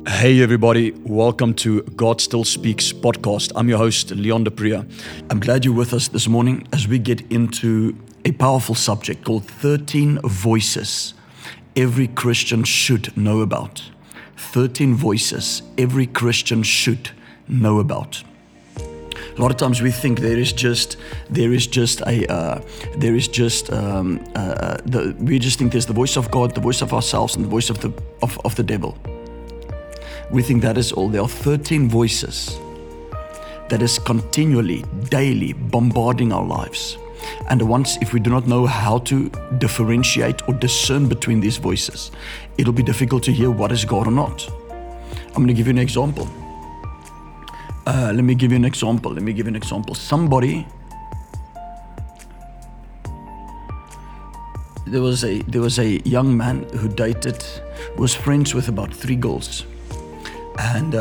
Hey everybody, welcome to God Still Speaks podcast. I'm your host, Leon de Priya. I'm glad you're with us this morning as we get into a powerful subject called 13 Voices Every Christian Should Know About. 13 Voices Every Christian Should Know About. A lot of times we think we just think there's the voice of God, the voice of ourselves, and the voice of the devil. We think that is all. There are 13 voices that is continually, daily bombarding our lives. And once, if we do not know how to differentiate or discern between these voices, it'll be difficult to hear what is God or not. I'm going to give you an example. Let me give you an example. There was a young man who was friends with about 3 girls. And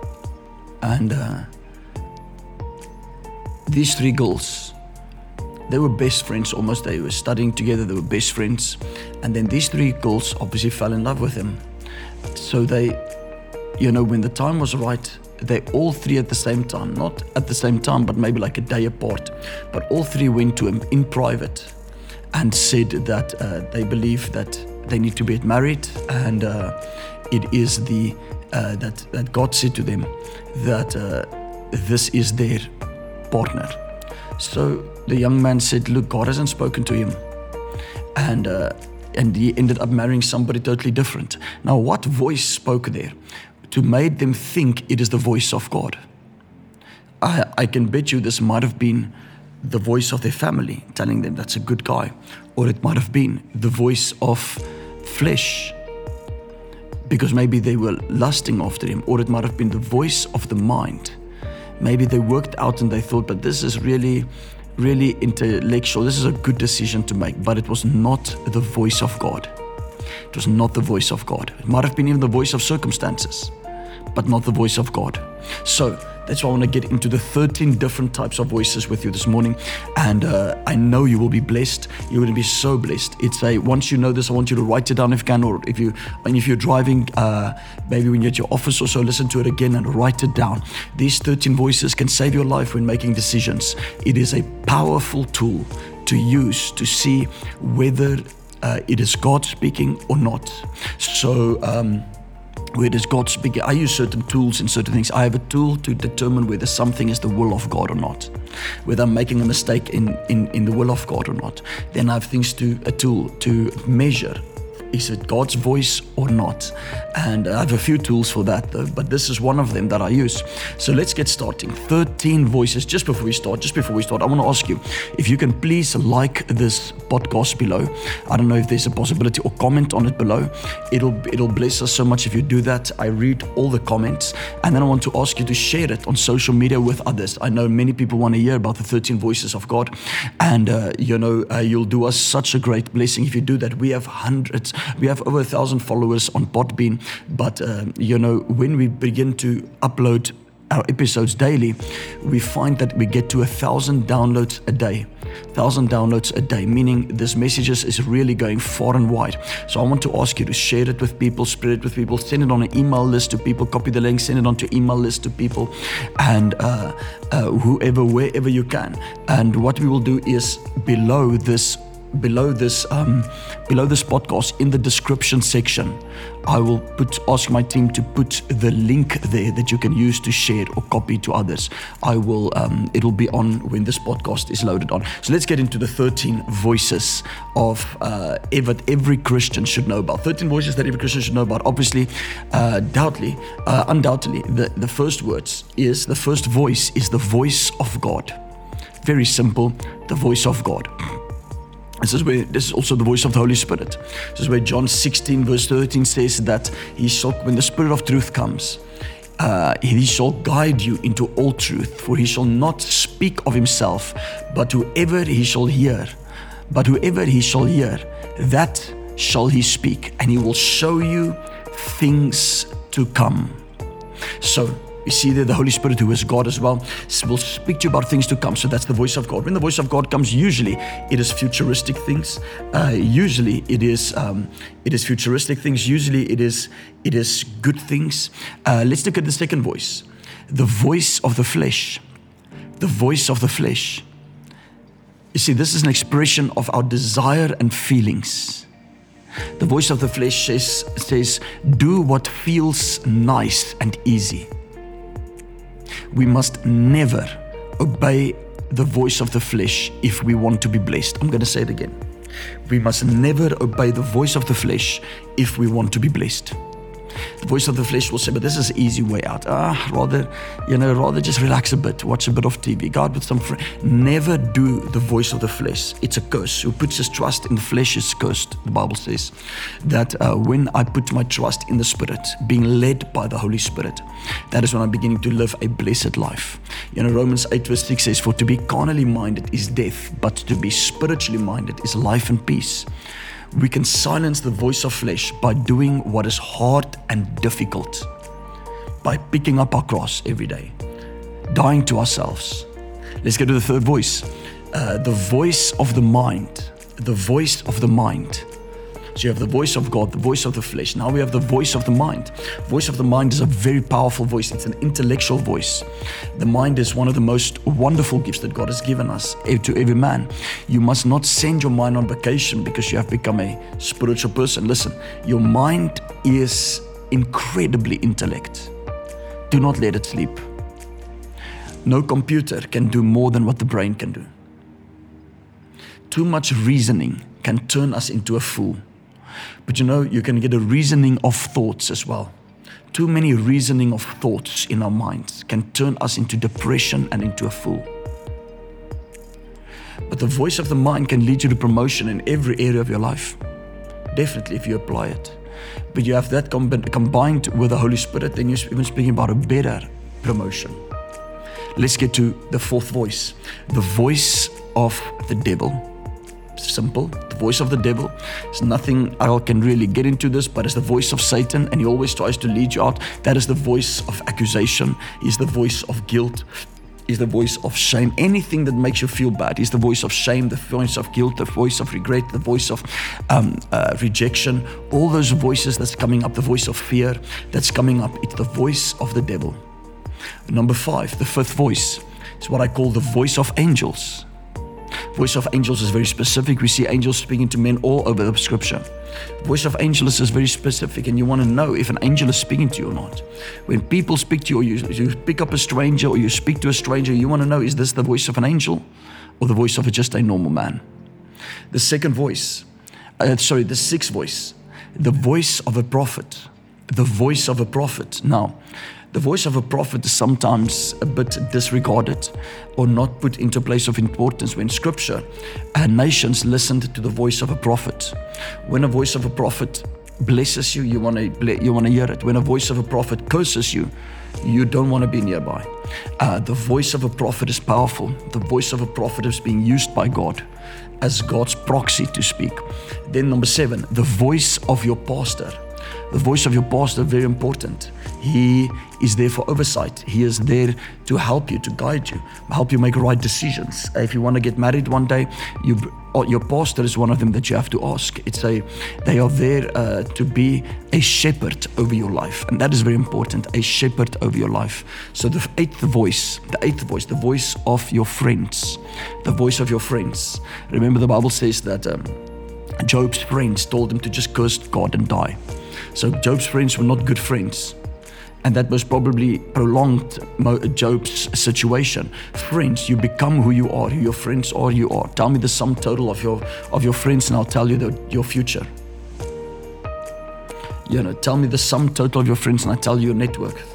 these 3 girls, they were best friends almost. They were studying together, they were best friends. And then these 3 girls obviously fell in love with him. So they, when the time was right, they all 3 at the same time, not at the same time, but maybe like a day apart. But all 3 went to him in private and said that they believe that they need to get married, and it is that God said to them that this is their partner. So the young man said, look, God hasn't spoken to him, and he ended up marrying somebody totally different. Now, what voice spoke there to make them think it is the voice of God? I can bet you this might have been the voice of their family telling them that's a good guy, or it might have been the voice of flesh, because maybe they were lusting after him, or it might have been the voice of the mind. Maybe they worked out and they thought, but this is really, really intellectual. This is a good decision to make, but it was not the voice of God. It was not the voice of God. It might have been even the voice of circumstances, but not the voice of God. So that's why I want to get into the 13 different types of voices with you this morning. And I know you will be blessed. You're going to be so blessed. Once you know this, I want you to write it down if you can, or if you're driving, maybe when you're at your office or so, listen to it again and write it down. These 13 voices can save your life when making decisions. It is a powerful tool to use to see whether it is God speaking or not. So, where does God speak? I use certain tools in certain things. I have a tool to determine whether something is the will of God or not, whether I'm making a mistake in the will of God or not. Then I have a tool to measure, is it God's voice or not? And I have a few tools for that though, but this is one of them that I use. So let's get starting. 13 voices. Just before we start, I want to ask you if you can please like this podcast below. I don't know if there's a possibility, or comment on it below. It'll bless us so much if you do that. I read all the comments, and then I want to ask you to share it on social media with others. I know many people want to hear about the 13 voices of God, and you'll do us such a great blessing if you do that. We have over 1,000 followers on Podbean, but when we begin to upload our episodes daily, we find that we get to 1,000 downloads a day. 1,000 downloads a day, meaning this messages is really going far and wide. So I want to ask you to share it with people, spread it with people, send it on an email list to people, copy the link, send it on to email list to people, and wherever you can. And what we will do is below this podcast, in the description section, I will ask my team to put the link there that you can use to share or copy to others. It'll be on when this podcast is loaded on. So let's get into the 13 voices of every Christian should know about. 13 voices that every Christian should know about. Obviously, undoubtedly, the first voice is the voice of God. Very simple, the voice of God. This is also the voice of the Holy Spirit. This is where John 16 verse 13 says that when the Spirit of truth comes, he shall guide you into all truth, for he shall not speak of himself, but whoever he shall hear, that shall he speak, and he will show you things to come. So We see there the Holy Spirit, who is God as well, will speak to you about things to come. So that's the voice of God. When the voice of God comes, usually it is futuristic things. Usually it is futuristic things. Usually it is good things. Let's look at the second voice, the voice of the flesh. The voice of the flesh. You see, this is an expression of our desire and feelings. The voice of the flesh says, do what feels nice and easy. We must never obey the voice of the flesh if we want to be blessed. I'm going to say it again. We must never obey the voice of the flesh if we want to be blessed. The voice of the flesh will say, but this is an easy way out. Rather just relax a bit, watch a bit of TV, go out with some friends. Never do the voice of the flesh. It's a curse. Who puts his trust in the flesh is cursed. The Bible says that when I put my trust in the Spirit, being led by the Holy Spirit, that is when I'm beginning to live a blessed life. Romans 8 verse 6 says, for to be carnally minded is death, but to be spiritually minded is life and peace. We can silence the voice of flesh by doing what is hard and difficult, by picking up our cross every day, dying to ourselves. Let's get to the third voice, the voice of the mind, the voice of the mind. So you have the voice of God, the voice of the flesh. Now we have the voice of the mind. Voice of the mind is a very powerful voice. It's an intellectual voice. The mind is one of the most wonderful gifts that God has given us to every man. You must not send your mind on vacation because you have become a spiritual person. Listen, your mind is incredibly intellect. Do not let it sleep. No computer can do more than what the brain can do. Too much reasoning can turn us into a fool. But you can get a reasoning of thoughts as well. Too many reasoning of thoughts in our minds can turn us into depression and into a fool. But the voice of the mind can lead you to promotion in every area of your life. Definitely if you apply it. But you have that combined with the Holy Spirit, then you're even speaking about a better promotion. Let's get to the fourth voice. The voice of the devil. Simple. The voice of the devil. There's nothing I can really get into this, but it's the voice of Satan, and he always tries to lead you out. That is the voice of accusation. He's the voice of guilt. He's the voice of shame. Anything that makes you feel bad. He's the voice of shame, the voice of guilt, the voice of regret, the voice of rejection. All those voices that's coming up, the voice of fear that's coming up. It's the voice of the devil. Number 5, the fifth voice, is what I call the voice of angels. Voice of angels is very specific. We see angels speaking to men all over the scripture. Voice of angels is very specific, and you want to know if an angel is speaking to you or not. When people speak to you, or you pick up a stranger, or you speak to a stranger, you want to know, is this the voice of an angel or the voice of just a normal man? The sixth voice, the voice of a prophet. The voice of a prophet. Now, the voice of a prophet is sometimes a bit disregarded or not put into a place of importance. When scripture and nations listened to the voice of a prophet. When a voice of a prophet blesses you, you want to hear it. When a voice of a prophet curses you, you don't want to be nearby. The voice of a prophet is powerful. The voice of a prophet is being used by God as God's proxy to speak. Then number 7, the voice of your pastor. The voice of your pastor, very important. He is there for oversight. He is there to help you, to guide you, help you make right decisions. If you want to get married one day, your pastor is one of them that you have to ask. They are there to be a shepherd over your life. And that is very important, a shepherd over your life. So the eighth voice, the voice of your friends. The voice of your friends. Remember the Bible says that Job's friends told him to just curse God and die. So Job's friends were not good friends. And that was probably prolonged Job's situation. Friends, you become who you are, who your friends are, you are. Tell me the sum total of your friends and I'll tell you your future. Tell me the sum total of your friends and I'll tell you your net worth.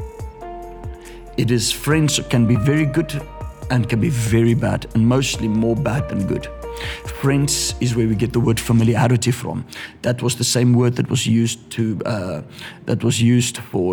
It is friends can be very good and can be very bad, and mostly more bad than good. Friends is where we get the word familiarity from. That was the same word that was used for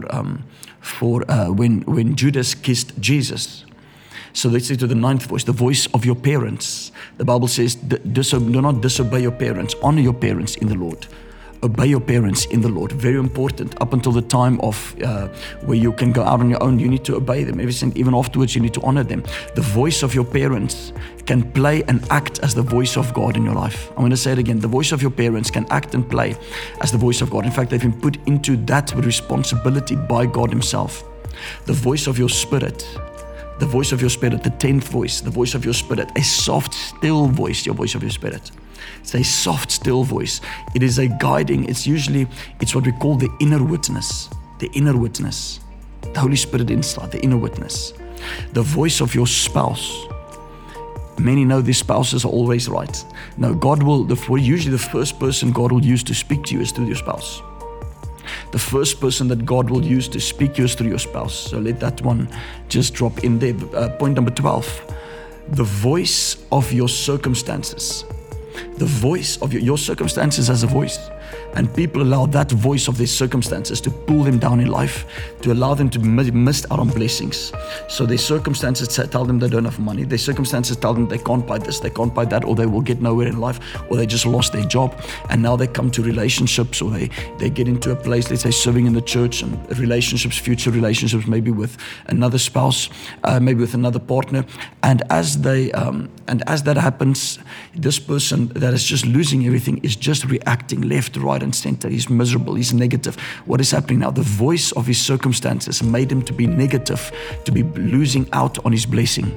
when Judas kissed Jesus. So let's say to the ninth voice, the voice of your parents. The Bible says, do not disobey your parents. Honor your parents in the Lord. obey your parents in the Lord. Very important. Up until the time of where you can go out on your own, you need to obey them. Even afterwards, you need to honor them. The voice of your parents can play and act as the voice of God in your life. I'm going to say it again. The voice of your parents can act and play as the voice of God. In fact, they've been put into that responsibility by God Himself. The voice of your spirit, the voice of your spirit, the 10th voice, the voice of your spirit, a soft, still voice, your voice of your spirit. It's a soft, still voice. It is a guiding, it's what we call the inner witness. The inner witness. The Holy Spirit inside, the inner witness. The voice of your spouse. Many know their spouses are always right. No, usually the first person God will use to speak to you is through your spouse. The first person that God will use to speak to you is through your spouse. So let that one just drop in there. Point number 12. The voice of your circumstances. The voice of your circumstances has a voice. And people allow that voice of their circumstances to pull them down in life, to allow them to miss out on blessings. So their circumstances tell them they don't have money. Their circumstances tell them they can't buy this, they can't buy that, or they will get nowhere in life, or they just lost their job. And now they come to relationships, or they get into a place, let's say serving in the church, and relationships, future relationships, maybe with another spouse, maybe with another partner. And as that happens, this person that is just losing everything is just reacting left, right, and center. He's miserable. He's negative. What is happening now? The voice of his circumstances made him to be negative, to be losing out on his blessing.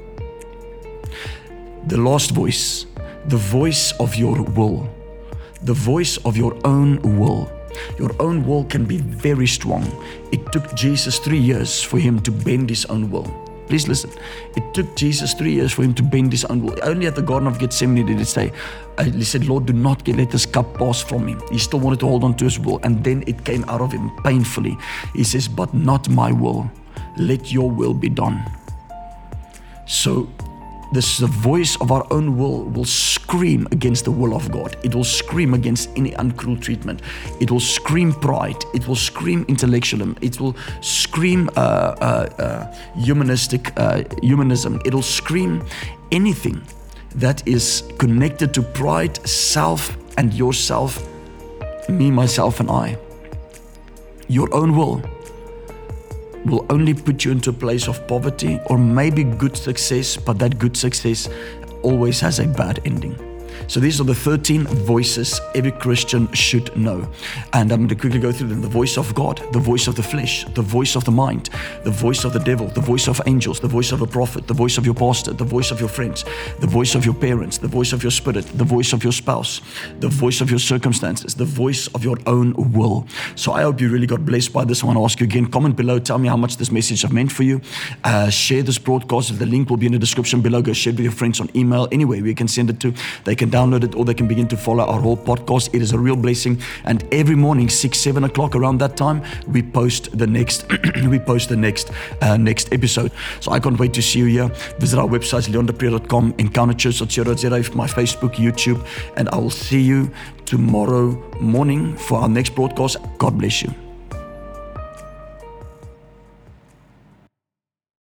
The last voice, the voice of your will, the voice of your own will. Your own will can be very strong. It took Jesus 3 years for him to bend his own will. Please listen. It took Jesus 3 years for him to bend his own will. Only at the Garden of Gethsemane did he said, Lord, do not let this cup pass from me. He still wanted to hold on to his will. And then it came out of him painfully. He says, but not my will. Let your will be done. So the voice of our own will scream against the will of God. It will scream against any uncruel treatment. It will scream pride. It will scream intellectualism. It will scream humanism. It will scream anything that is connected to pride, self, and yourself, me, myself, and I. Your own will only put you into a place of poverty or maybe good success, but that good success always has a bad ending. So these are the 13 voices every Christian should know. And I'm going to quickly go through them. The voice of God, the voice of the flesh, the voice of the mind, the voice of the devil, the voice of angels, the voice of a prophet, the voice of your pastor, the voice of your friends, the voice of your parents, the voice of your spirit, the voice of your spouse, the voice of your circumstances, the voice of your own will. So I hope you really got blessed by this. I want to ask you again, comment below, tell me how much this message has meant for you. Share this broadcast. The link will be in the description below. Go share it with your friends on email. Anyway, we can send it to. They can download it or they can begin to follow our whole podcast. It is a real blessing. And every morning, 6-7 o'clock around that time, we post the next next episode. So I can't wait to see you here. Visit our website, leondepreer.com, encounterchurch.co.za, my Facebook, YouTube, and I will see you tomorrow morning for our next broadcast. God bless you.